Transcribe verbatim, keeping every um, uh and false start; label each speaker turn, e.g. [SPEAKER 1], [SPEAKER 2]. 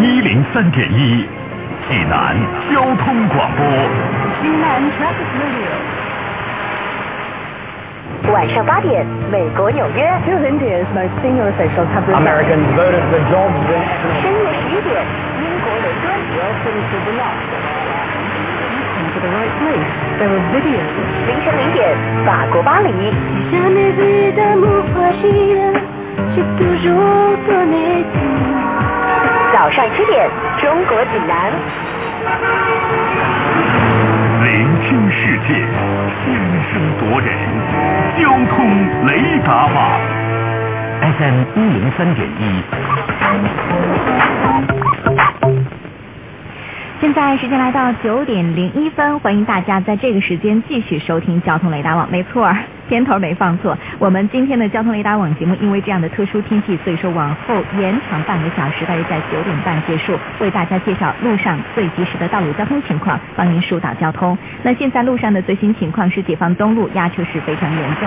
[SPEAKER 1] 一零三点一，济南交通广播。
[SPEAKER 2] 济南 Traffic Radio。
[SPEAKER 3] 晚上八点，美国纽约。
[SPEAKER 2] Here's India's most senior officials have resigned.
[SPEAKER 4] Americans voted for jobs in.
[SPEAKER 3] 深夜十一点，英国伦敦。
[SPEAKER 2] Welcome to the night. Come to the right place. There are videos.
[SPEAKER 3] 凌晨零点，法国巴黎。早上七点，中国济南。
[SPEAKER 1] 聆听世界，听声夺人，交通雷达网 F M 一零三点一。
[SPEAKER 5] 现在时间来到九点零一分，欢迎大家在这个时间继续收听交通雷达网。没错，片头没放错，我们今天的交通雷达网节目因为这样的特殊天气，所以说往后延长半个小时，大约在九点半结束，为大家介绍路上最及时的道路交通情况，帮您疏导交通。那现在路上的最新情况是解放东路压车是非常严重。